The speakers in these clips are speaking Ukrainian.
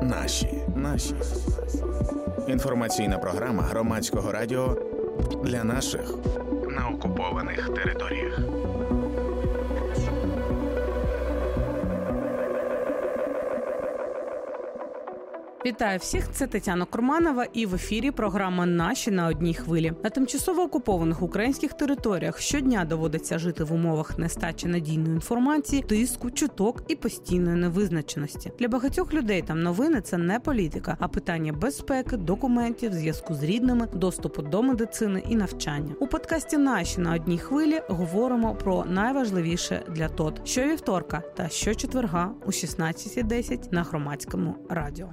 Наші. Інформаційна програма Громадського радіо для наших на окупованих територіях. Вітаю всіх, це Тетяна Курманова і в ефірі програма «Наші на одній хвилі». На тимчасово окупованих українських територіях щодня доводиться жити в умовах нестачі надійної інформації, тиску, чуток і постійної невизначеності. Для багатьох людей там новини – це не політика, а питання безпеки, документів, зв'язку з рідними, доступу до медицини і навчання. У подкасті «Наші на одній хвилі» говоримо про найважливіше для ТОТ щовівторка та щочетверга о 16:10 на Громадському радіо.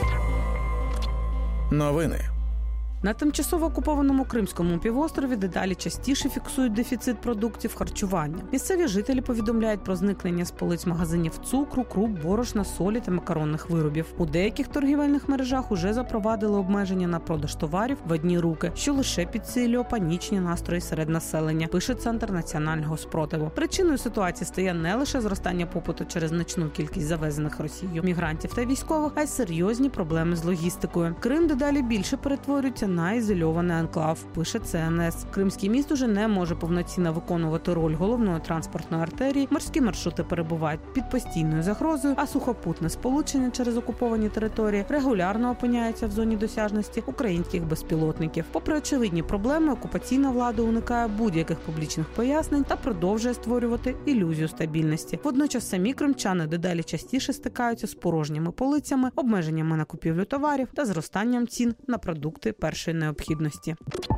Новини. На тимчасово окупованому Кримському півострові дедалі частіше фіксують дефіцит продуктів харчування. Місцеві жителі повідомляють про зникнення з полиць магазинів цукру, круп, борошна, солі та макаронних виробів. У деяких торгівельних мережах уже запровадили обмеження на продаж товарів в одні руки, що лише підсилює панічні настрої серед населення, пише Центр національного спротиву. Причиною ситуації стає не лише зростання попиту через значну кількість завезених Росією мігрантів та військових, а й серйозні проблеми з логістикою. Крим дедалі більше перетворюється на ізольований анклав, пише ЦНС. Кримський міст уже не може повноцінно виконувати роль головної транспортної артерії, морські маршрути перебувають під постійною загрозою, а сухопутне сполучення через окуповані території регулярно опиняється в зоні досяжності українських безпілотників. Попри очевидні проблеми, окупаційна влада уникає будь-яких публічних пояснень та продовжує створювати ілюзію стабільності. Водночас самі кримчани дедалі частіше стикаються з порожніми полицями, обмеженнями на купівлю товарів та зростанням цін на продукти першої необхідності.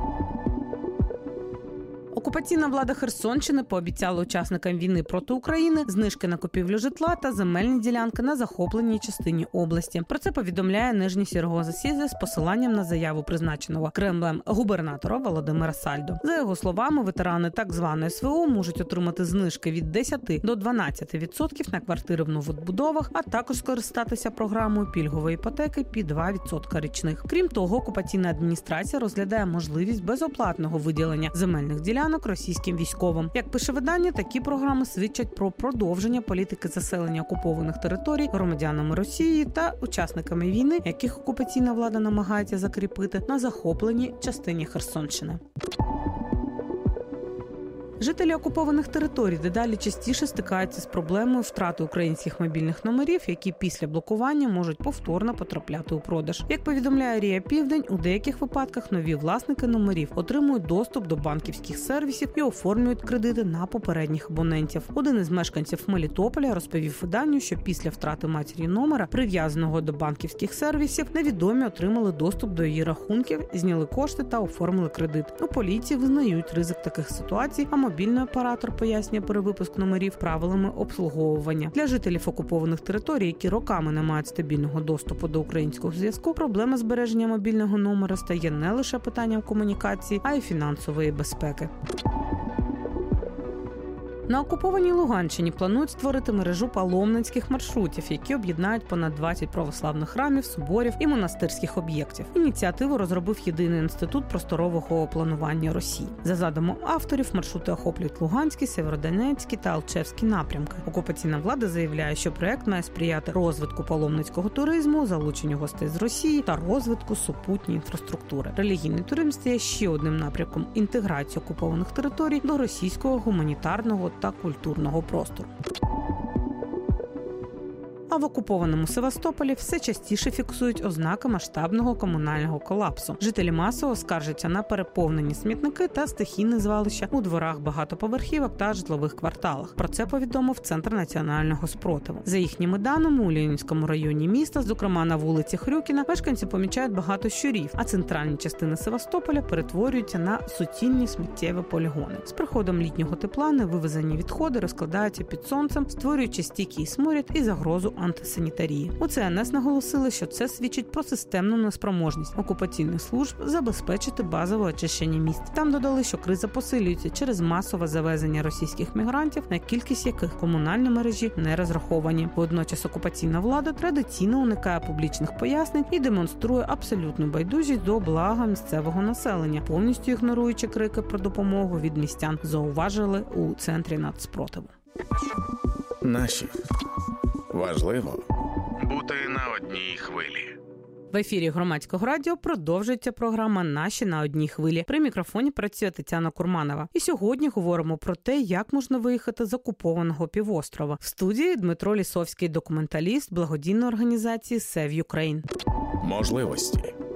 Окупаційна влада Херсонщини пообіцяла учасникам війни проти України знижки на купівлю житла та земельні ділянки на захопленій частині області. Про це повідомляє Нижній Сірого-Засідзе з посиланням на заяву призначеного Кремлем губернатора Володимира Сальдо. За його словами, ветерани так званої СВО можуть отримати знижки від 10 до 12% на квартири в новобудовах, а також скористатися програмою пільгової іпотеки під 2% річних. Крім того, окупаційна адміністрація розглядає можливість безоплатного виділення земельних ділянок російським військовим. Як пише видання, такі програми свідчать про продовження політики заселення окупованих територій громадянами Росії та учасниками війни, яких окупаційна влада намагається закріпити на захопленій частині Херсонщини. Жителі окупованих територій дедалі частіше стикаються з проблемою втрати українських мобільних номерів, які після блокування можуть повторно потрапляти у продаж. Як повідомляє Рія Південь, у деяких випадках нові власники номерів отримують доступ до банківських сервісів і оформлюють кредити на попередніх абонентів. Один із мешканців Мелітополя розповів виданню, що після втрати матері номера, прив'язаного до банківських сервісів, невідомі отримали доступ до її рахунків, зняли кошти та оформили кредит. У поліції визнають ризик таких ситуацій, а мобільний оператор пояснює перевипуск номерів правилами обслуговування. Для жителів окупованих територій, які роками не мають стабільного доступу до українського зв'язку, проблема збереження мобільного номера стає не лише питанням комунікації, а й фінансової безпеки. На окупованій Луганщині планують створити мережу паломницьких маршрутів, які об'єднають понад 20 православних храмів, соборів і монастирських об'єктів. Ініціативу розробив Єдиний інститут просторового планування Росії. За задумом авторів, маршрути охоплюють Луганський, Сєвєродонецький та Алчевський напрямки. Окупаційна влада заявляє, що проект має сприяти розвитку паломницького туризму, залученню гостей з Росії та розвитку супутньої інфраструктури. Релігійний туризм стає ще одним напрямком інтеграції окупованих територій до російського гуманітарного та культурного простору. А в окупованому Севастополі все частіше фіксують ознаки масштабного комунального колапсу. Жителі масово скаржаться на переповнені смітники та стихійні звалища у дворах багатоповерхівок та житлових кварталах. Про це повідомив Центр національного спротиву. За їхніми даними, у Ленінському районі міста, зокрема на вулиці Хрюкіна, мешканці помічають багато щурів, а центральні частини Севастополя перетворюються на суцільні сміттєві полігони. З приходом літнього тепла невивезені відходи розкладаються під сонцем, створюючи стійкий сморід і загрозу антисанітарії. У ЦНС наголосили, що це свідчить про системну неспроможність окупаційних служб забезпечити базове очищення міст. Там додали, що криза посилюється через масове завезення російських мігрантів, на кількість яких комунальні мережі не розраховані. Водночас окупаційна влада традиційно уникає публічних пояснень і демонструє абсолютну байдужість до блага місцевого населення, повністю ігноруючи крики про допомогу від містян, зауважили у Центрі нацспротиву. Наші. Важливо Бути на одній хвилі. В ефірі Громадського радіо продовжується програма «Наші на одній хвилі». При мікрофоні працює Тетяна Курманова. І сьогодні говоримо про те, як можна виїхати з окупованого півострова. В студії Дмитро Лісовський, документаліст благодійної організації Save Ukraine. Можливості.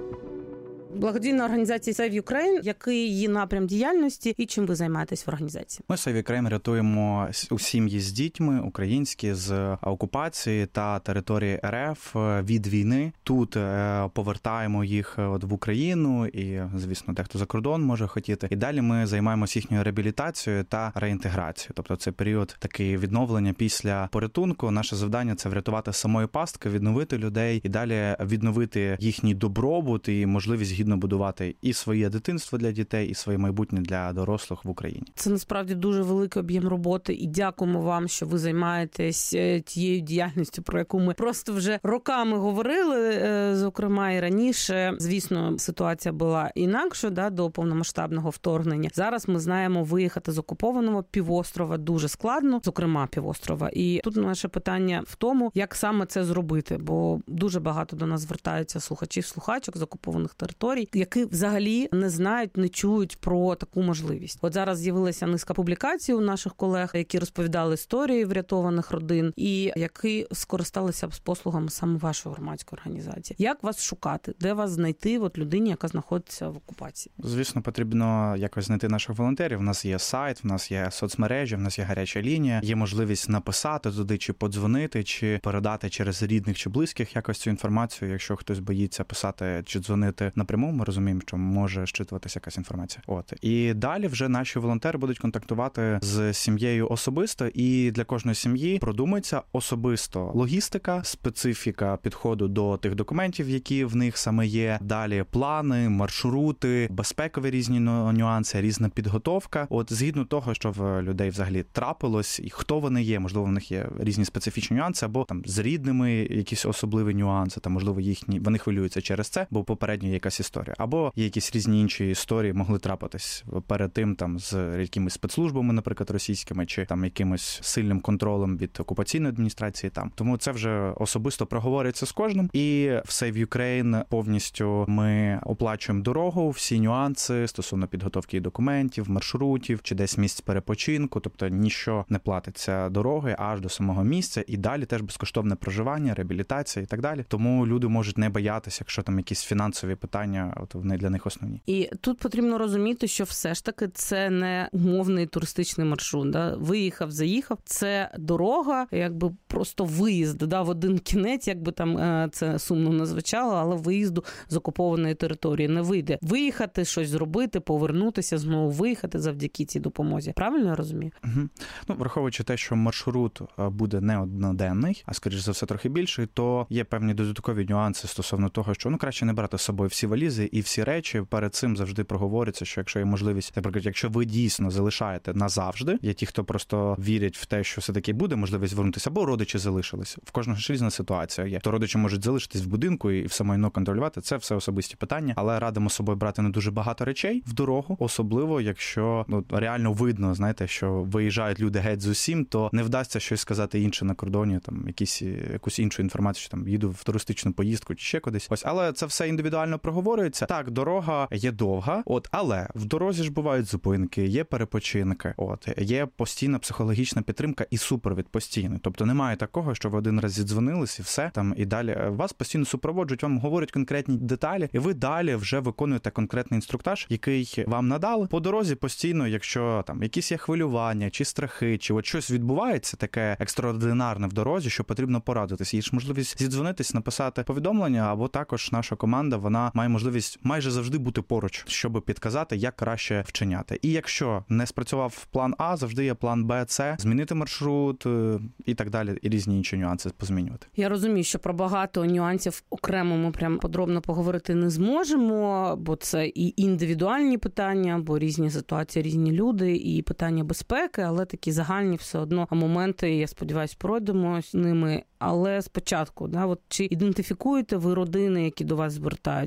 Благодійна організація Save Ukraine, який її напрям діяльності і чим ви займаєтесь в організації? Ми Save Ukraine рятуємо сім'ї з дітьми українські з окупації та території РФ від війни. Тут повертаємо їх в Україну і, звісно, дехто за кордон може хотіти. І далі ми займаємося їхньою реабілітацією та реінтеграцією. Тобто це період такий відновлення після порятунку. Наше завдання – це врятувати самої пастки, відновити людей і далі відновити їхній добробут і можливість гідно будувати і своє дитинство для дітей, і своє майбутнє для дорослих в Україні. Це насправді дуже великий об'єм роботи, і дякуємо вам, що ви займаєтесь тією діяльністю, про яку ми просто вже роками говорили, зокрема і раніше. Звісно, ситуація була інакша, до повномасштабного вторгнення. Зараз ми знаємо, виїхати з окупованого півострова дуже складно, зокрема півострова. І тут наше питання в тому, як саме це зробити, бо дуже багато до нас звертаються слухачів з окупованих територій, які взагалі не знають, не чують про таку можливість. От зараз з'явилася низка публікацій у наших колег, які розповідали історії врятованих родин і які скористалися з послугами саме вашої громадської організації. Як вас шукати? Де вас знайти людині, яка знаходиться в окупації? Звісно, потрібно якось знайти наших волонтерів. У нас є сайт, в нас є соцмережі, в нас є гаряча лінія. Є можливість написати туди, чи подзвонити, чи передати через рідних чи близьких якось цю інформацію. Якщо хтось боїться писати чи дзвонити напряму, ми розуміємо, що може щитуватися якась інформація. І далі вже наші волонтери будуть контактувати з сім'єю особисто, і для кожної сім'ї продумується особисто логістика, специфіка підходу до тих документів, які в них саме є. Далі плани, маршрути, безпекові різні нюанси, різна підготовка. Згідно того, що в людей взагалі трапилось, і хто вони є, можливо, в них є різні специфічні нюанси, або там з рідними якісь особливі нюанси, там, можливо, вони хвилюються через це, бо попередньо є якась історія. Або є якісь різні інші історії могли трапитись перед тим там з якимись спецслужбами, наприклад, російськими, чи там якимось сильним контролем від окупаційної адміністрації там. Тому це вже особисто проговорюється з кожним. І в Save Ukraine повністю ми оплачуємо дорогу, всі нюанси стосовно підготовки документів, маршрутів, чи десь місць перепочинку, тобто ніщо не платиться дороги аж до самого місця, і далі теж безкоштовне проживання, реабілітація і так далі. Тому люди можуть не боятися, якщо там якісь фінансові питання, вони для них основні. І тут потрібно розуміти, що все ж таки це не умовний туристичний маршрут. Виїхав, заїхав. Це дорога, якби просто виїзд в один кінець, якби там це сумно не звучало, але виїзду з окупованої території не вийде. Виїхати, щось зробити, повернутися, знову виїхати завдяки цій допомозі. Правильно я розумію? Угу. Враховуючи те, що маршрут буде не одноденний, а скоріш за все трохи більший, то є певні додаткові нюанси стосовно того, що краще не брати з собою всі валізи і всі речі. Перед цим завжди проговориться, що якщо є можливість, наприклад, якщо ви дійсно залишаєте назавжди, є ті, хто просто вірять в те, що все-таки буде можливість повернутися, або родичі залишились. В кожного ж різна ситуація є. То родичі можуть залишитись в будинку і все майно контролювати. Це все особисті питання, але радимо з собою брати не дуже багато речей в дорогу, особливо якщо реально видно, що виїжджають люди геть з усім, то не вдасться щось сказати інше на кордоні, там якусь іншу інформацію, що там їду в туристичну поїздку чи ще кудись. Але це все індивідуально проговорюється. Так, дорога є довга, але в дорозі ж бувають зупинки, є перепочинки, є постійна психологічна підтримка і супровід постійний. Тобто немає такого, що ви один раз зідзвонились і все, там і далі вас постійно супроводжують, вам говорять конкретні деталі, і ви далі вже виконуєте конкретний інструктаж, який вам надали. По дорозі постійно, якщо там якісь є хвилювання, чи страхи, чи щось відбувається таке екстраординарне в дорозі, що потрібно порадитися. Є ж можливість зідзвонитись, написати повідомлення, або також наша команда, вона має можливість майже завжди бути поруч, щоб підказати, як краще вчиняти. І якщо не спрацював план А, завжди є план Б, С, змінити маршрут і так далі, і різні інші нюанси позмінювати. Я розумію, що про багато нюансів окремо ми прям подробно поговорити не зможемо, бо це і індивідуальні питання, бо різні ситуації, різні люди, і питання безпеки, але такі загальні все одно моменти, я сподіваюся, пройдемо з ними. Але спочатку, чи ідентифікуєте ви родини, які до вас звертаються, бо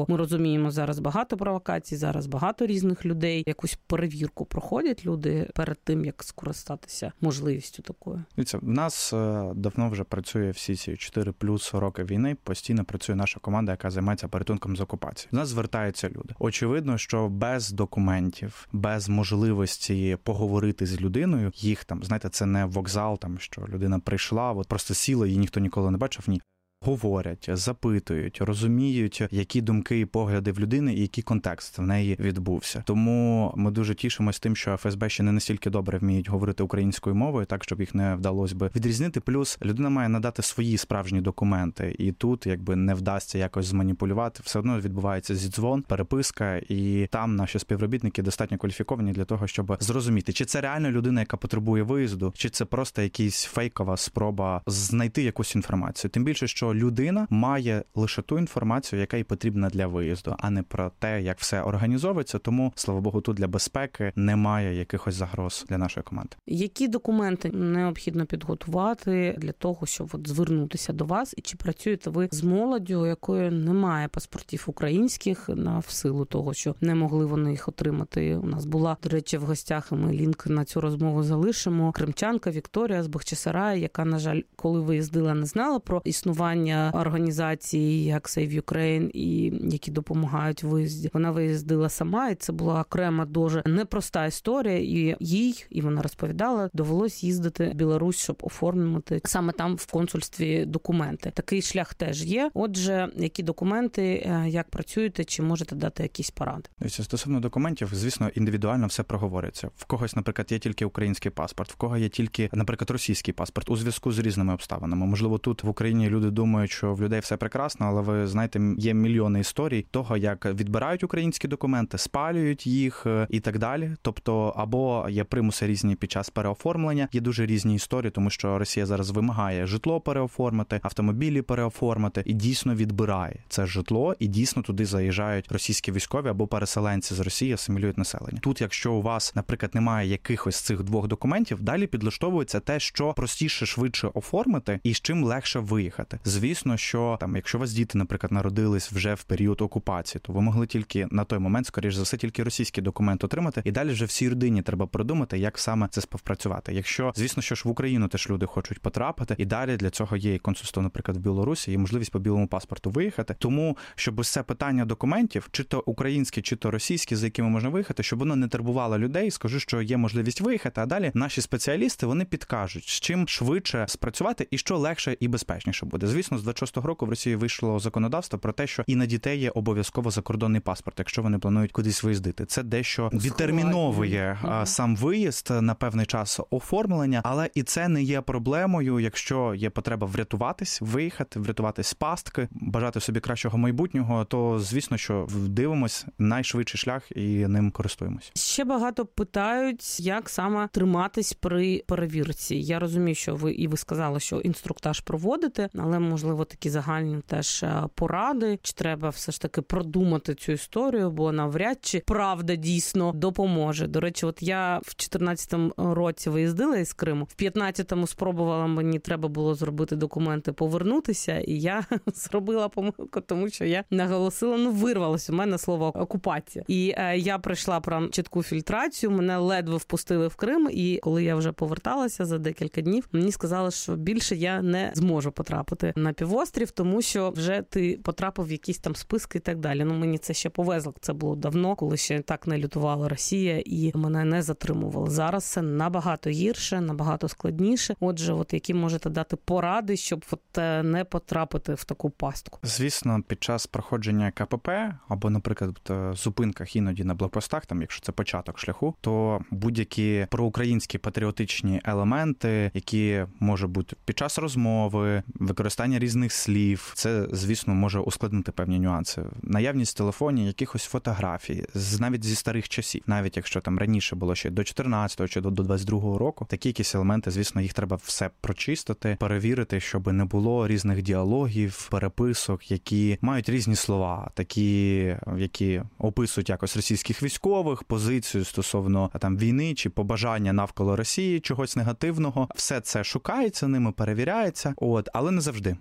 ми розуміємо, зараз багато провокацій, зараз багато різних людей. Якусь перевірку проходять люди перед тим, як скористатися можливістю такою? Дивіться, в нас давно вже працює всі ці 4 плюс роки війни, постійно працює наша команда, яка займається порятунком з окупації. До нас звертаються люди. Очевидно, що без документів, без можливості поговорити з людиною, їх там, знаєте, це не вокзал, там, що людина прийшла, от просто сіла, її ніхто ніколи не бачив, ні. Говорять, запитують, розуміють, які думки і погляди в людини і який контекст в неї відбувся. Тому ми дуже тішимося тим, що ФСБ ще не настільки добре вміють говорити українською мовою, так, щоб їх не вдалося би відрізнити. Плюс людина має надати свої справжні документи. І тут, якби не вдасться якось зманіпулювати, все одно відбувається зідзвон, переписка, і там наші співробітники достатньо кваліфіковані для того, щоб зрозуміти, чи це реально людина, яка потребує виїзду, чи це просто якась фейкова спроба знайти якусь інформацію. Тим більше, що людина має лише ту інформацію, яка їй потрібна для виїзду, а не про те, як все організовується. Тому, слава Богу, тут для безпеки немає якихось загроз для нашої команди. Які документи необхідно підготувати для того, щоб от звернутися до вас? І чи працюєте ви з молоддю, у якої немає паспортів українських, в силу того, що не могли вони їх отримати? У нас була, до речі, в гостях, і ми лінк на цю розмову залишимо, кримчанка Вікторія з Бахчисараю, яка, на жаль, коли виїздила, не знала про існування організацій, як Save Ukraine, і які допомагають в виїзді. Вона виїздила сама, і це була окрема, дуже непроста історія, і їй, і вона розповідала, довелось їздити в Білорусь, щоб оформити саме там в консульстві документи. Такий шлях теж є. Отже, які документи, як працюєте, чи можете дати якісь поради? Стосовно документів, звісно, індивідуально все проговорюється. В когось, наприклад, є тільки український паспорт, в кого є тільки, наприклад, російський паспорт, у зв'язку з різними обставинами. Можливо, тут в Україні люди думають, що в людей все прекрасно, але ви знаєте, є мільйони історій того, як відбирають українські документи, спалюють їх і так далі. Тобто, або є примуси різні під час переоформлення, є дуже різні історії, тому що Росія зараз вимагає житло переоформити, автомобілі переоформити і дійсно відбирає це житло, і дійсно туди заїжджають російські військові або переселенці з Росії, асимілюють населення. Тут, якщо у вас, наприклад, немає якихось з цих двох документів, далі підлаштовується те, що простіше, швидше оформити і з чим легше виїхати. Звісно, що там, якщо у вас діти, наприклад, народились вже в період окупації, то ви могли тільки на той момент, скоріш за все, тільки російський документ отримати, і далі вже всій родині треба продумати, як саме це співпрацювати. Якщо, звісно, що ж в Україну теж люди хочуть потрапити, і далі для цього є і консульство, наприклад, в Білорусі, і можливість по білому паспорту виїхати. Тому, щоб ось це питання документів, чи то українські, чи то російські, за якими можна виїхати, щоб воно не турбувало людей, скажу, що є можливість виїхати, а далі наші спеціалісти, вони підкажуть, з чим швидше спрацювати і що легше і безпечніше буде. Звісно, з 26-го року в Росії вийшло законодавство про те, що і на дітей є обов'язково закордонний паспорт, якщо вони планують кудись виїздити. Це дещо відтерміновує сам виїзд на певний час оформлення, але і це не є проблемою, якщо є потреба врятуватись, виїхати, врятуватись з пастки, бажати собі кращого майбутнього, то, звісно, що дивимось найшвидший шлях і ним користуємось. Ще багато питають, як саме триматись при перевірці. Я розумію, що ви сказали, що інструктаж проводите, але, можливо, такі загальні теж поради, чи треба все ж таки продумати цю історію, бо навряд чи правда дійсно допоможе. До речі, от я в 14-му році виїздила із Криму, в 15-му спробувала, мені треба було зробити документи, повернутися, і я зробила помилку, тому що я наголосила, вирвалося у мене слово окупація. І я пройшла прям чітку фільтрацію, мене ледве впустили в Крим, і коли я вже поверталася за декілька днів, мені сказали, що більше я не зможу потрапити на півострів, тому що вже ти потрапив в якісь там списки і так далі. Мені це ще повезло, це було давно, коли ще так не лютувала Росія і мене не затримували. Зараз це набагато гірше, набагато складніше. Отже, які можете дати поради, щоб не потрапити в таку пастку? Звісно, під час проходження КПП або, наприклад, в зупинках іноді на блокпостах, там, якщо це початок шляху, то будь-які проукраїнські патріотичні елементи, які можуть бути під час розмови, використання різних слів, це, звісно, може ускладнити певні нюанси. Наявність в телефоні якихось фотографій, навіть зі старих часів, навіть якщо там раніше було ще до 14-го чи до 22-го року, такі якісь елементи, звісно, їх треба все прочистити, перевірити, щоб не було різних діалогів, переписок, які мають різні слова, такі, які описують якось російських військових, позицію стосовно там війни чи побажання навколо Росії, чогось негативного. Все це шукається ними, перевіряється, але не завжди.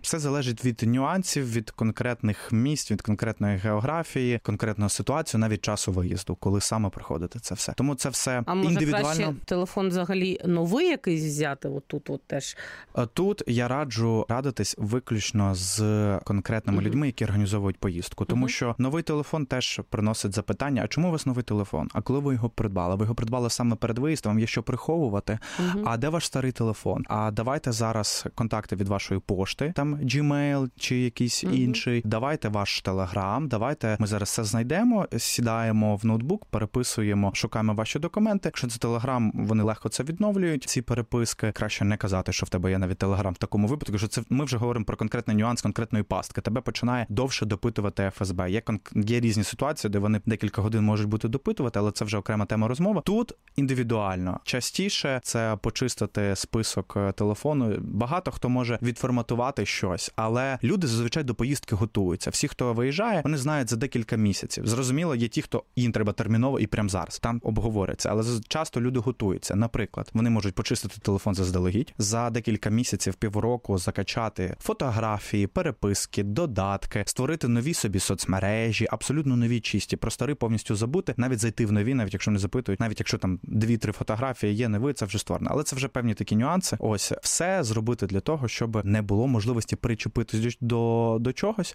Все залежить від нюансів, від конкретних місць, від конкретної географії, конкретної ситуації, навіть часу виїзду, коли саме приходити це все. Тому це все індивідуально. А може краще телефон взагалі новий якийсь взяти? Отут теж. Тут я раджу радитись виключно з конкретними людьми, які організовують поїздку. Тому що новий телефон теж приносить запитання, а чому у вас новий телефон? А коли ви його придбали? Ви його придбали саме перед виїздом, вам є що приховувати? А де ваш старий телефон? А давайте зараз контакти від вашої пошти, там Gmail чи якийсь інший. Давайте ваш Telegram, давайте ми зараз все знайдемо, сідаємо в ноутбук, переписуємо, шукаємо ваші документи. Якщо це Telegram, вони легко це відновлюють, ці переписки. Краще не казати, що в тебе є навіть Telegram в такому випадку, що це ми вже говоримо про конкретний нюанс конкретної пастки. Тебе починає довше допитувати ФСБ. Є різні ситуації, де вони декілька годин можуть бути допитувати, але це вже окрема тема розмови. Тут індивідуально. Частіше це почистити список телефону. Багато хто може відформатувати щось, але люди зазвичай до поїздки готуються. Всі, хто виїжджає, вони знають за декілька місяців. Зрозуміло, є ті, хто їм треба терміново і прямо зараз. Там обговориться, але часто люди готуються. Наприклад, вони можуть почистити телефон заздалегідь, за декілька місяців, півроку закачати фотографії, переписки, додатки, створити нові собі соцмережі, абсолютно нові чисті, про старі повністю забути, навіть зайти в нові, навіть якщо не запитують, навіть якщо там 2-3 фотографії є, не ви, це вже створено. Але це вже певні такі нюанси. Ось, все зробити для того, щоб не було можливості причепитись до чогось,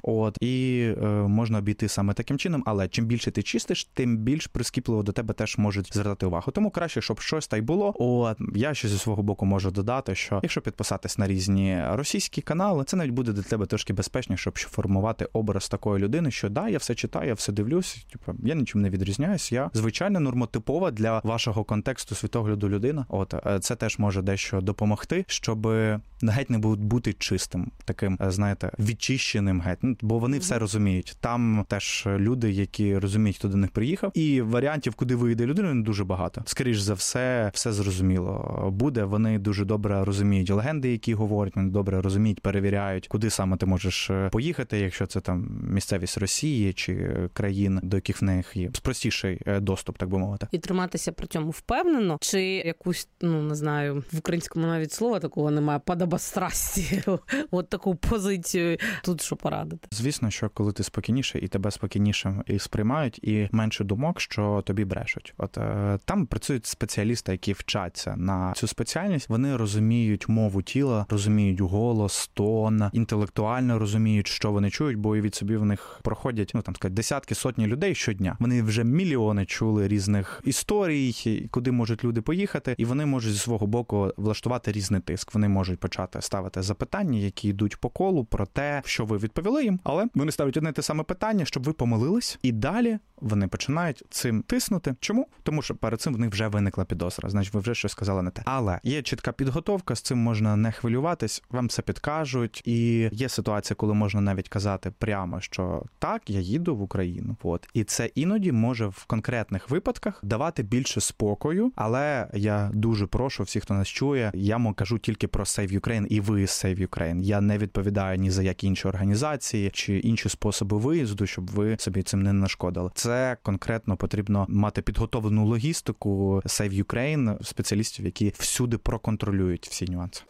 і можна обійти саме таким чином, але чим більше ти чистиш, тим більш прискіпливо до тебе теж можуть звертати увагу. Тому краще, щоб щось та й було. Я ще зі свого боку можу додати, що якщо підписатись на різні російські канали, це навіть буде для тебе трошки безпечніше, щоб формувати образ такої людини, що да, я все читаю, я все дивлюсь, я нічим не відрізняюсь, я звичайно нормотипова для вашого контексту світогляду людина. Це теж може дещо допомогти, щоб геть не бути чистим, таким, знаєте, відчищеним геть, бо вони все розуміють. Там теж люди, які розуміють, хто до них приїхав, і варіантів, куди вийде людина, не дуже багато. Скоріш за все зрозуміло буде. Вони дуже добре розуміють легенди, які говорять, вони добре розуміють, перевіряють, куди саме ти можеш поїхати, якщо це там місцевість Росії чи країн, до яких в них є простіший доступ, так би мовити. І триматися при цьому впевнено, чи якусь, не знаю, в українському навіть слова такого немає, подобострасті, от таку позицію, тут що порадити? Звісно, що коли ти спокійніше, і тебе спокійніше і сприймають, і менше думок, що тобі брешуть. Там працюють спеціалісти, які вчаться на цю спеціальність, вони розуміють мову тіла, розуміють голос, тон, інтелектуально розуміють, що вони чують, бо уявіть собі, в них проходять, десятки, сотні людей щодня. Вони вже мільйони чули різних історій, куди можуть люди поїхати, і вони можуть зі свого боку влаштувати різний тиск. Вони можуть почати ставити запитання, які йдуть по колу про те, що ви відповіли їм, але вони ставлять одне те саме питання, щоб ви помилились, і далі вони починають цим тиснути. Чому? Тому що перед цим в них вже виникла підозра, значить ви вже щось сказали не те. Але є чітка підготовка, з цим можна не хвилюватись, вам все підкажуть, і є ситуація, коли можна навіть казати прямо, що так, я їду в Україну. І це іноді може в конкретних випадках давати більше спокою, але я дуже прошу всіх, хто нас чує, я кажу тільки про Save Ukraine і ви Save Ukraine. Я не відповідаю ні за які інші організації чи інші способи виїзду, щоб ви собі цим не нашкодили. Це конкретно потрібно мати підготовлену логістику Save Ukraine, спеціалістів, які всюди проконтролюють всі нюанси.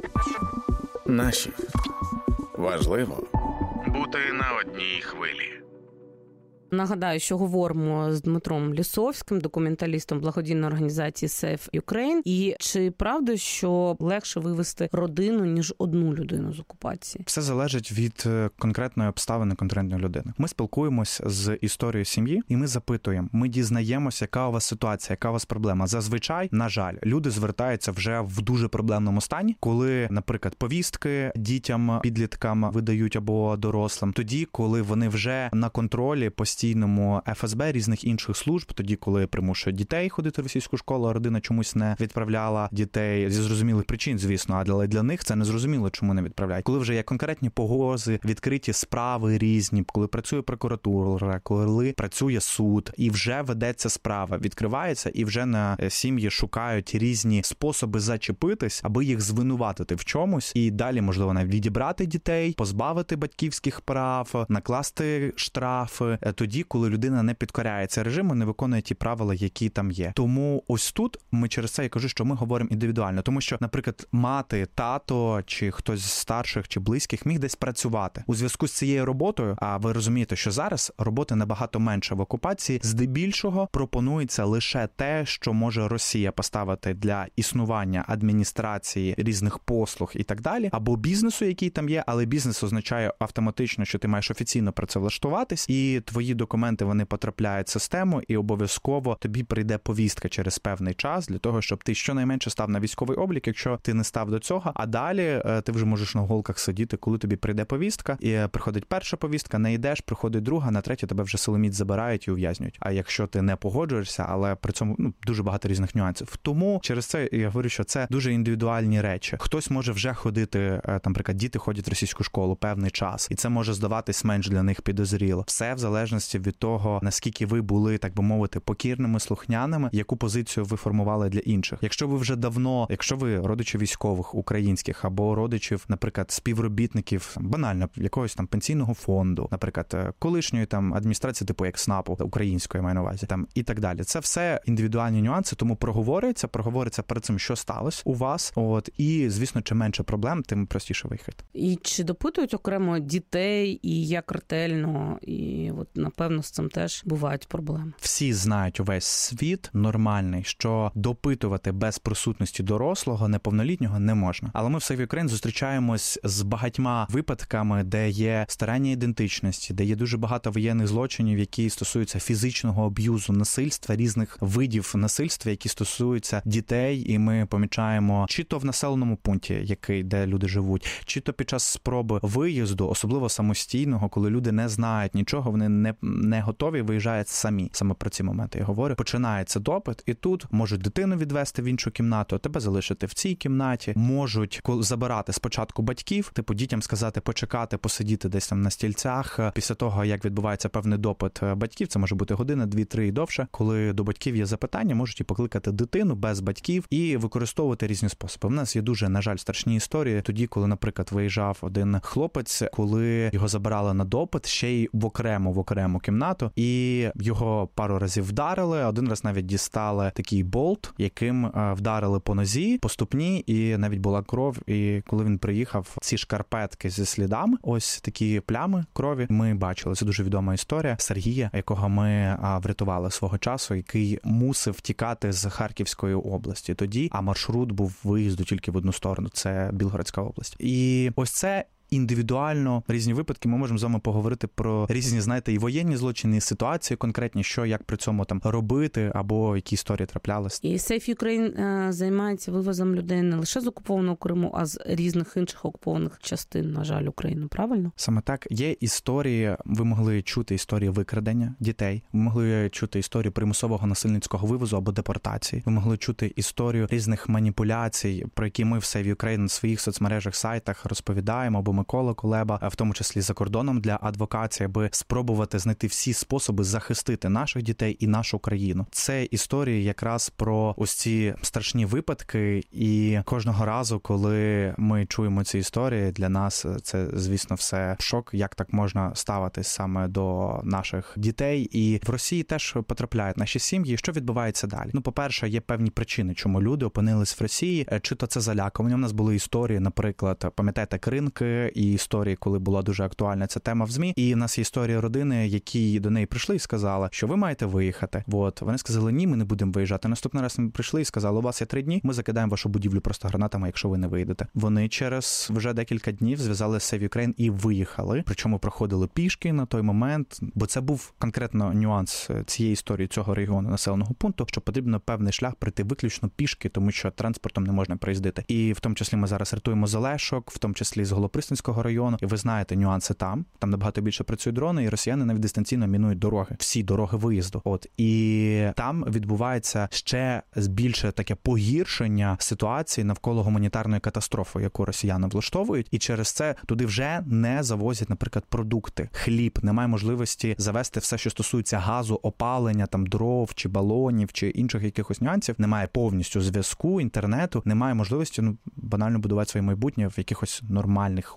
Наші. Важливо бути на одній хвилі. Нагадаю, що говоримо з Дмитром Лісовським, документалістом благодійної організації Save Ukraine. І чи правда, що легше вивезти родину, ніж одну людину з окупації? Все залежить від конкретної обставини конкретної людини. Ми спілкуємось з історією сім'ї, і ми запитуємо, ми дізнаємося, яка у вас ситуація, яка у вас проблема. Зазвичай, на жаль, люди звертаються вже в дуже проблемному стані, коли, наприклад, повістки дітям, підліткам видають або дорослим. Тоді, коли вони вже на контролі постійному ФСБ, різних інших служб, тоді, коли примушують дітей ходити в російську школу, а родина чомусь не відправляла дітей зі зрозумілих причин, звісно, але для них це не зрозуміло, чому не відправляють. Коли вже є конкретні погрози, відкриті справи різні, коли працює прокуратура, коли працює суд, і вже ведеться справа, відкривається, і вже на сім'ї шукають різні способи зачепитись, аби їх звинуватити в чомусь, і далі, можливо, навіть відібрати дітей, позбавити батьківських прав, накласти штрафи. Тоді тоді, коли людина не підкоряється режиму, не виконує ті правила, які там є. Тому ось тут ми через це і кажу, що ми говоримо індивідуально. Тому що, наприклад, мати, тато, чи хтось з старших, чи близьких міг десь працювати. У зв'язку з цією роботою, а ви розумієте, що зараз роботи набагато менше в окупації, здебільшого пропонується лише те, що може Росія поставити для існування адміністрації, різних послуг і так далі, або бізнесу, який там є, але бізнес означає автоматично, що ти маєш офіційно працевлаштуватись, і твої документи, вони потрапляють в систему, і обов'язково тобі прийде повістка через певний час для того, щоб ти щонайменше став на військовий облік, якщо ти не став до цього, а далі ти вже можеш на голках сидіти, коли тобі прийде повістка, і приходить перша повістка, не йдеш, приходить друга, на третю тебе вже силоміць забирають і ув'язнюють. А якщо ти не погоджуєшся, але при цьому дуже багато різних нюансів. Тому через це я говорю, що це дуже індивідуальні речі. Хтось може вже ходити, там, наприклад, діти ходять в російську школу певний час, і це може здаватись менш для них підозріло. Все в залежності від того, наскільки ви були, так би мовити, покірними, слухняними, яку позицію ви формували для інших. Якщо ви вже давно, якщо ви родичі військових українських або родичів, наприклад, співробітників, банально, якогось там пенсійного фонду, наприклад, колишньої там адміністрації, типу як СНАПу, української маю на увазі, там і так далі. Це все індивідуальні нюанси, тому проговорюється перед цим, що сталося у вас, і, звісно, чим менше проблем, тим простіше виїхати. І чи допитують окремо дітей, і як ретельно, і напевно з цим теж бувають проблеми? Всі знають увесь світ нормальний, що допитувати без присутності дорослого, неповнолітнього не можна. Але ми в Save Ukraine зустрічаємось з багатьма випадками, де є старання ідентичності, де є дуже багато воєнних злочинів, які стосуються фізичного аб'юзу, насильства, різних видів насильства, які стосуються дітей, і ми помічаємо чи то в населеному пункті, де люди живуть, чи то під час спроби виїзду, особливо самостійного, коли люди не знають нічого, вони не готові, виїжджають самі. Саме про ці моменти я говорю. Починається допит, і тут можуть дитину відвести в іншу кімнату, а тебе залишити в цій кімнаті, можуть забирати спочатку батьків, типу дітям сказати почекати, посидіти десь там на стільцях. Після того, як відбувається певний допит батьків, це може бути година, 2-3 і довше, коли до батьків є запитання, можуть і покликати дитину без батьків і використовувати різні способи. У нас є дуже, на жаль, страшні історії. Тоді, коли, наприклад, виїжджав один хлопець, коли його забирали на допит, ще й в окрему кімнату, і його пару разів вдарили, один раз навіть дістали такий болт, яким вдарили по нозі, по ступні, і навіть була кров, і коли він приїхав, ці шкарпетки зі слідами, ось такі плями крові, ми бачили. Це дуже відома історія Сергія, якого ми врятували свого часу, який мусив втікати з Харківської області тоді, а маршрут був виїзду тільки в одну сторону, це Білгородська область. І ось це індивідуально різні випадки. Ми можемо з вами поговорити про різні, знаєте, і воєнні злочини, і ситуації конкретні, що, як при цьому там робити, або які історії траплялись. І Save Ukraine займається вивозом людей не лише з окупованого Криму, а з різних інших окупованих частин, на жаль, України, правильно? Саме так. Є історії, ви могли чути історії викрадення дітей, ви могли чути історію примусового насильницького вивозу або депортації, ви могли чути історію різних маніпуляцій, про які ми в Save Ukraine на своїх соцмережах, сайтах розповідаємо, або Микола Кулеба, в тому числі за кордоном для адвокації, аби спробувати знайти всі способи захистити наших дітей і нашу країну. Це історії якраз про ось ці страшні випадки, і кожного разу, коли ми чуємо ці історії, для нас це, звісно, все шок, як так можна ставитись саме до наших дітей. І в Росії теж потрапляють наші сім'ї. Що відбувається далі? По-перше, є певні причини, чому люди опинились в Росії. Чи то це залякування. У нас були історії, наприклад, пам'ятаєте, Кринки, і історії, коли була дуже актуальна ця тема в ЗМІ. І в нас є історія родини, які до неї прийшли і сказали, що ви маєте виїхати. Вони сказали, ні, ми не будемо виїжджати. Наступний раз ми прийшли і сказали, у вас є 3 дні, ми закидаємо вашу будівлю просто гранатами, якщо ви не виїдете. Вони через вже декілька днів зв'язали з Save Ukraine і виїхали. Причому проходили пішки на той момент, бо це був конкретно нюанс цієї історії, цього регіону населеного пункту, що потрібно певний шлях пройти виключно пішки, тому що транспортом не можна проїздити. І в тому числі ми зараз рятуємо з Олешок, в тому числі з Голопристанського району, і ви знаєте нюанси там набагато більше працюють дрони, і росіяни навіть дистанційно мінують дороги, всі дороги виїзду. І там відбувається ще більше таке погіршення ситуації навколо гуманітарної катастрофи, яку росіяни влаштовують, і через це туди вже не завозять, наприклад, продукти, хліб, немає можливості завести все, що стосується газу, опалення, дров, чи балонів, чи інших якихось нюансів, немає повністю зв'язку, інтернету, немає можливості, банально будувати своє майбутнє в якихось нормальних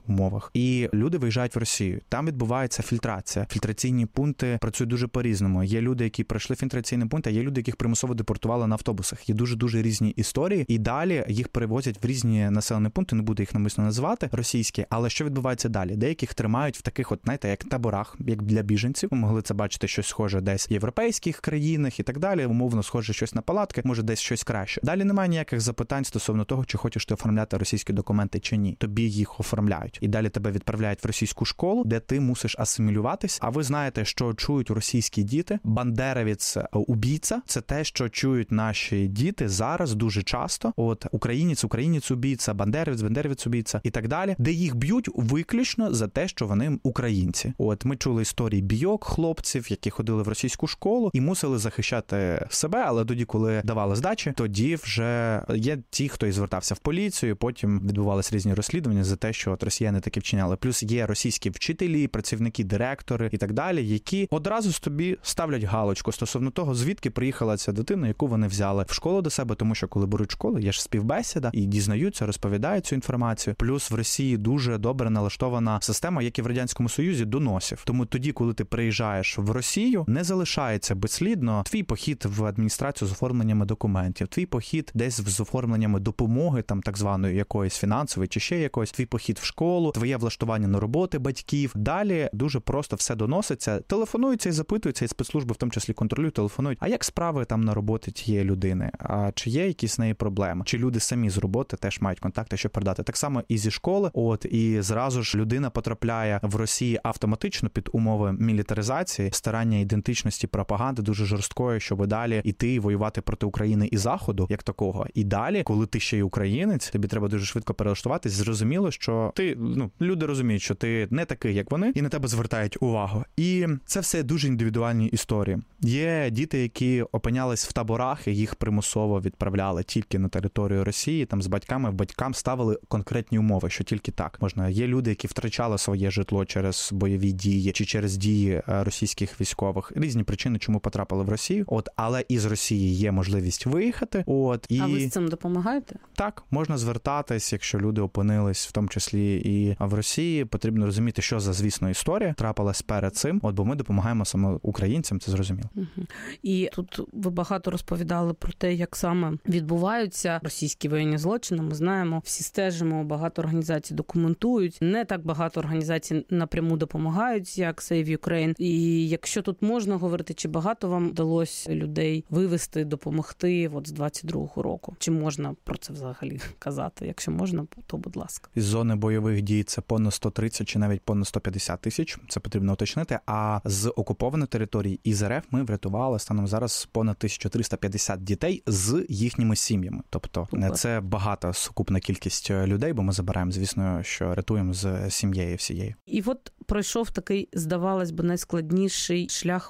умовах. І люди виїжджають в Росію. Там відбувається фільтрація. Фільтраційні пункти працюють дуже по-різному. Є люди, які пройшли фільтраційний пункт, а є люди, яких примусово депортували на автобусах. Є дуже-дуже різні історії. І далі їх перевозять в різні населені пункти, не буду їх намисно називати, російські. Але що відбувається далі? Деяких тримають в таких от, знаєте, як таборах, як для біженців. Ми могли це бачити щось схоже десь в європейських країнах і так далі. Умовно схоже щось на палатки, може десь щось краще. Далі немає ніяких запитань стосовно того, чи хочеш ти оформляти російські документи чи ні. Тобі їх оформляють. І далі тебе відправляють в російську школу, де ти мусиш асимілюватись. А ви знаєте, що чують російські діти? Бандеровець, убійця – це те, що чують наші діти зараз дуже часто. От українець убійця, бандеровець убійця і так далі, де їх б'ють виключно за те, що вони українці. От ми чули історії бійок хлопців, які ходили в російську школу і мусили захищати себе, але тоді, коли давали здачі, тоді вже є ті, хто і звертався в поліцію, потім відбувалися різні розслідування за те, що от росіяни таки вчиняли. Плюс є російські вчителі, працівники, директори і так далі, які одразу з тобі ставлять галочку стосовно того, звідки приїхала ця дитина, яку вони взяли в школу до себе, тому що коли беруть школу, є ж співбесіда і дізнаються, розповідають цю інформацію. Плюс в Росії дуже добре налаштована система, як і в Радянському Союзі, доносів. Тому тоді, коли ти приїжджаєш в Росію, не залишається безслідно твій похід в адміністрацію з оформленнями документів, твій похід десь з оформленнями допомоги, там так званої якоїсь фінансової чи ще якоїсь, твій похід в школу, твоє влаштування на роботи батьків. Далі дуже просто все доноситься, телефонуються і запитуються, і спецслужби в тому числі контролюють, телефонують. А як справи там на роботі тієї людини? А чи є якісь з неї проблеми? Чи люди самі з роботи теж мають контакти, щоб передати? Так само і зі школи. От, і зразу ж людина потрапляє в Росії автоматично під умови мілітаризації, старання ідентичності, пропаганди дуже жорсткої, щоб далі іти і воювати проти України і Заходу, як такого. І далі, коли ти ще й українець, тобі треба дуже швидко перелаштуватись. Зрозуміло, що ти, люди розуміють, що ти не такий, як вони, і на тебе звертають увагу. І це все дуже індивідуальні історії. Є діти, які опинялись в таборах, і їх примусово відправляли тільки на територію Росії, там з батькам ставили конкретні умови, що тільки так можна. Є люди, які втрачали своє житло через бойові дії чи через дії російських військових. Різні причини, чому потрапили в Росію. От, але із Росії є можливість виїхати. От, і... А ви з цим допомагаєте? Так, можна звертатись, якщо люди опинились в тому числі і в Росії. Потрібно розуміти, що за, звісно, історія трапилась перед цим. От, бо ми допомагаємо саме українцям, це зрозуміло. Угу. І тут ви багато розповідали про те, як саме відбуваються російські воєнні злочини. Ми знаємо, всі стежимо, багато організацій документують. Не так багато організацій напряму допомагають, як Save Ukraine. І якщо тут можна говорити, чи багато вам вдалося людей вивести, допомогти от з 22-го року? Чи можна про це взагалі казати? Якщо можна, то будь ласка. Із зони бойових дій це понад 130 чи навіть понад 150 тисяч. Це потрібно уточнити. А з окупованої території із РФ ми врятували станом зараз понад 1350 дітей з їхніми сім'ями. Тобто це багата сукупна кількість людей, бо ми забираємо, звісно, що рятуємо з сім'єю всією. І от пройшов такий, здавалось би, найскладніший шлях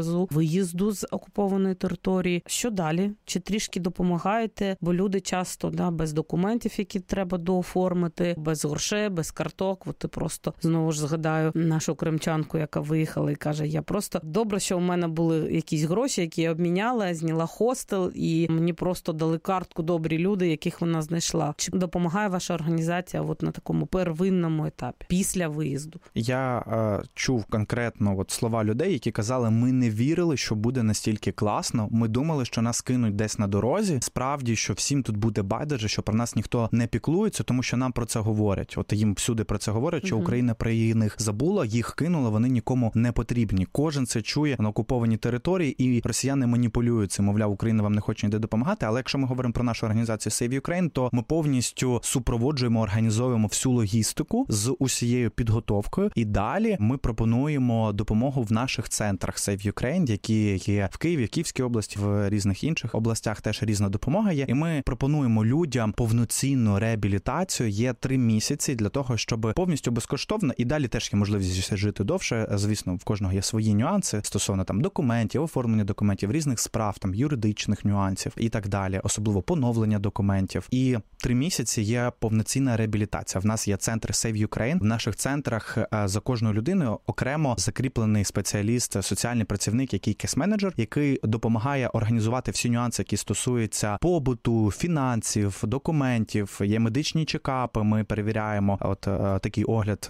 виїзду з окупованої території. Що далі? Чи трішки допомагаєте? Бо люди часто без документів, які треба дооформити, без грошей, без карток. От ти просто, знову ж згадаю нашу кримчанку, яка виїхала і каже, я просто добре, що у мене були якісь гроші, які я обміняла, зняла хостел, і мені просто дали картку добрі люди, яких вона знайшла. Чи допомагає ваша організація от на такому первинному етапі, після виїзду? Я чув конкретно слова людей, які казали, ми не вірили, що буде настільки класно, ми думали, що нас кинуть десь на дорозі, справді, що всім тут буде байдуже, що про нас ніхто не піклується, тому що нам про це говорять. От їм всюди про це говорять, що Україна про них забула, їх кинула, вони нікому не потрібні. Кожен це чує на окупованій території, і росіяни маніпулюють цим, мовляв, Україна вам не хоче ніде допомагати, але якщо ми говоримо про нашу організацію Save Ukraine, то ми повністю супроводжуємо, організовуємо всю логістику з усією підготовкою, і далі ми пропонуємо допомогу в наших центрах Save Ukraine, які є в Києві, Київській області, в різних інших областях теж різна допомога є, і ми пропонуємо людям повноцінну реабілітацію, є 3 місяці для того, щоб повністю безкоштовно, і далі теж є можливість жити довше, звісно, в кожного є свої нюанси стосовно документів, оформлення документів, різних справ, юридичних нюансів і так далі, особливо поновлення документів. І 3 місяці є повноцінна реабілітація. В нас є центр Save Ukraine. В наших центрах за кожною людиною окремо закріплений спеціаліст, соціальний працівник, який кейс-менеджер, який допомагає організувати всі нюанси, які стосуються побуту, фінансів, документів, є медичні чекапи, ми перевіряємо такий огляд,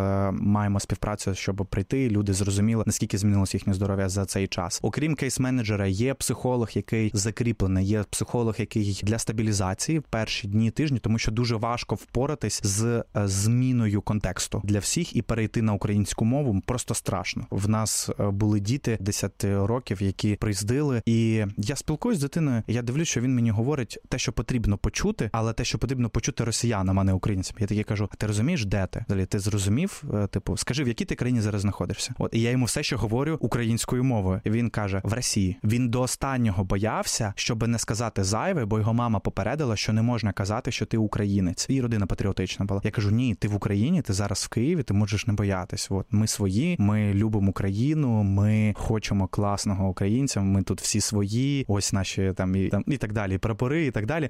маємо співпрацю, щоб прийти, люди зрозуміли, наскільки змінилось їхнє здоров'я за цей час. Окрім кейс-менеджера, є психолог, який закріплений, є психолог, який для стабілізації в перші дні, тижні, тому що дуже важко впоратись з зміною контексту для всіх і перейти на українську мову просто страшно. В нас були діти 10 років, які приїздили, і я спілкуюсь з дитиною, я дивлюсь, що він мені говорить те, що потрібно почути, але те, що потрібно почути росіянам, а не українцям. Я таки кажу: а ти розумієш, де ти? Далі, ти зрозумів? Типу, скажи, в якій ти країні зараз знаходишся? І я йому все ще говорю українською мовою. І він каже: в Росії. Він до останнього боявся, щоб не сказати зайве, бо його мама попередила, що не можна казати, що ти українець. І родина патріотична була. Я кажу: ні, ти в Україні, ти зараз в Києві, ти можеш не боятись. Ми свої, ми любимо Україну, ми хочемо класного українця, ми тут всі свої, ось наші і так далі, прапори і так далі.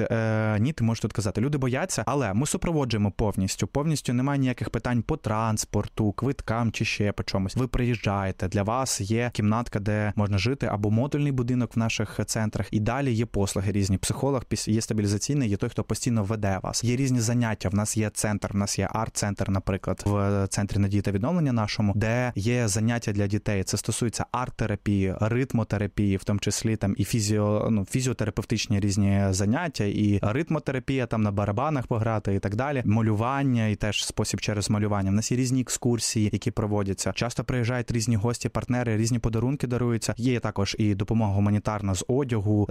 Ні, ти можеш тут казати. Люди бояться, але ми супроводжуємо повністю, немає ніяких питань по транспорту, квиткам чи ще по чомусь. Ви приїжджаєте, для вас є кімнатка, де можна жити, або модульний будинок в наших центрах. І далі є послуги різні. Психолог, є стабілізаційний, є той, хто постійно веде вас. Є різні заняття. В нас є центр, в нас є арт-центр, наприклад, в центрі надії та відновлення нашому, де є заняття для дітей. Це стосується арт-терапії, ритмотерапії, в тому числі і фізіотерапевтичні різні заняття, і ритмотерапія, на барабанах пограти і так далі. Малювання і теж спосіб через малювання. В нас є різні екскурсії, які проводяться. Часто приїжджають різні гості, партнери, різні подарунки даруються. Є також і допомога гуманітарна з одягу,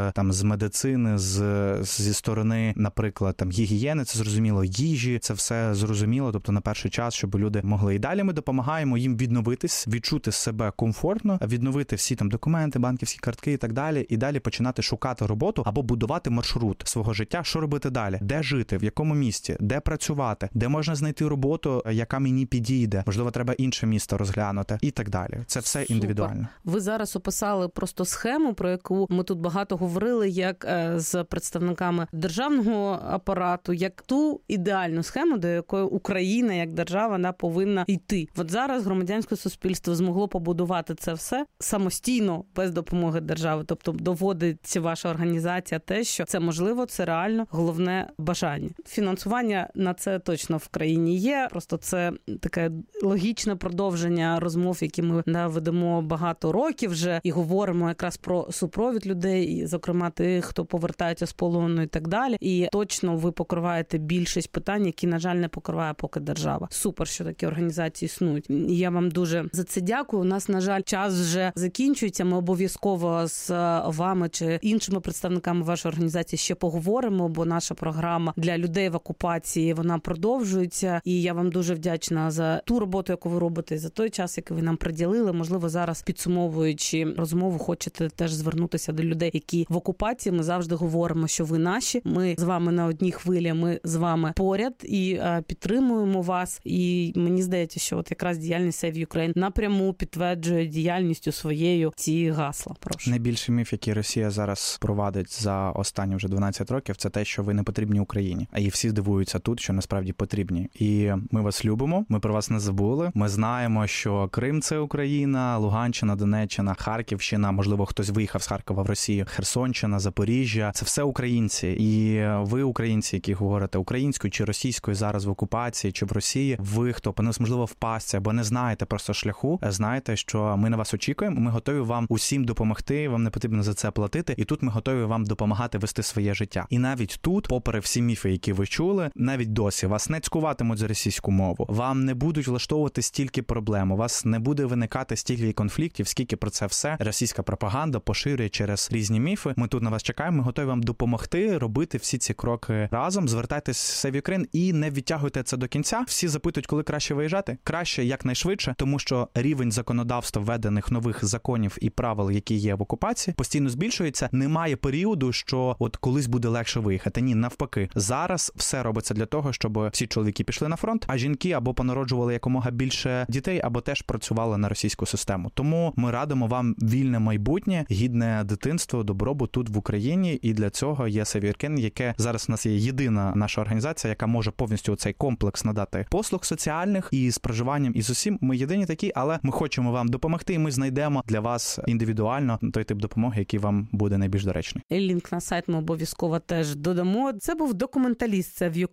з медицини, зі сторони, наприклад, гігієни, це зрозуміло, їжі, це все зрозуміло, тобто на перший час, щоб люди могли. І далі ми допомагаємо їм відновитись, відчути себе комфортно, відновити всі документи, банківські картки і так далі, і далі починати шукати роботу або будувати маршрут свого життя, що робити далі, де жити, в якому місті, де працювати, де можна знайти роботу, яка мені підійде, можливо, треба інше місто розглянути і так далі. Це все індивідуально. Ви зараз описали просто схему, про яку ми тут багато говорили, як з представниками державного апарату, як ту ідеальну схему, до якої Україна як держава вона повинна йти. От зараз громадянське суспільство змогло побудувати це все самостійно, без допомоги держави. Тобто доводить ваша організація те, що це можливо, це реально, головне бажання. Фінансування на це точно в країні є. Просто це таке логічне продовження розмов, які ми ведемо багато років вже, і говоримо якраз про супровід людей, і, зокрема, тих, хто повертається з полону і так далі. І точно ви покриваєте більшість питань, які, на жаль, не покриває поки держава. Супер, що такі організації існують. І я вам дуже за це дякую. У нас, на жаль, час вже закінчується. Ми обов'язково з вами чи іншими представниками вашої організації ще поговоримо, бо наша програма для людей в окупації, вона продовжується. І я вам дуже вдячна за ту роботу, яку ви робите, за той час, який ви нам приділили. Можливо, зараз, підсумовуючи розмову, хочете теж звернутися до людей, які в окупації. Ми завжди говоримо, що ви наші. Ми з вами на одній хвилі, ми з вами поряд і підтримуємо вас. І мені здається, що от якраз діяльність Save Ukraine напряму підтверджує діяльністю своєю ці гасла. Прошу. Найбільший міф, який Росія зараз провадить за останні вже 12 років, це те, що ви не потрібні Україні. А і всі дивуються тут, що насправді потрібні. І ми вас любимо, ми про вас не забули. Ми знаємо, що Крим – це Україна, Луганщина, Донеччина, Харківщина, можливо, хтось виїхав з Харкова в Росію, Херсонщина, Запоріжжя. Це все українці. І ви, українці, які говорите українською чи російською зараз в окупації чи в Росії, ви, хто опинився, можливо, в пастці або не знаєте просто шляху, знаєте, що ми на вас очікуємо, ми готові вам усім допомогти, вам не потрібно за це платити, і тут ми готові вам допомагати вести своє життя. І навіть тут, попри всі міфи, які ви чули, навіть досі вас не цькуватимуть за російську мову, вам не будуть влаштовувати стільки проблем, у вас не буде виникати стільки конфліктів, скільки про це все російська пропаганда поширює через різні міфи. Ми тут на вас чекаємо, ми готові вам допомогти робити всі ці кроки разом. Звертайтесь в Save Ukraine і не відтягуйте це до кінця. Всі запитують, коли краще виїжджати. Краще якнайшвидше, тому що рівень законодавства, введених нових законів і правил, які є в окупації, постійно збільшується. Немає періоду, що от колись буде легше виїхати. Ні, навпаки. Зараз все робиться для того, щоб всі чоловіки пішли на фронт, а жінки або понароджували якомога більше дітей, або теж працювали на російську систему. Тому ми радимо вам вільне майбутнє, гідне дитинство, добробут тут в Україні, і для цього є Save Ukraine, яке зараз у нас є єдина наша організація, яка може повністю цей комплекс надати послуг соціальних і з проживанням, і з усім. Ми єдині такі, але ми хочемо вам допомогти, і ми знайдемо для вас індивідуально той тип допомоги, який вам буде найбільш доречний. Лінк на сайт ми обов'язково теж додамо. Це був документаліст Save Ukraine Дмитро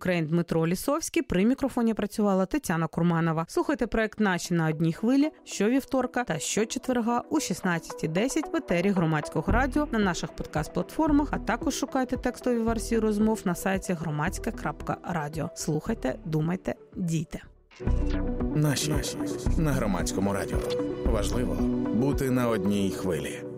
Дмитро Лісовський. При мікрофоні працювала Тетяна Курманова. Слухайте проект «Наші на одній хвилі» щовівторка та щочетверга у 16:10 в етері Громадського радіо, на наших подкаст-платформах, а також шукайте текстові версії розмов на сайті громадське.радіо. Слухайте, думайте, дійте. Наші на Громадському радіо. Важливо бути на одній хвилі.